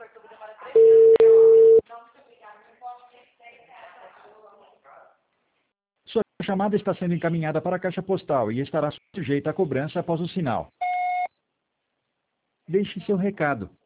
Sua chamada está sendo encaminhada para a caixa postal e estará sujeita à cobrança após o sinal. Deixe seu recado.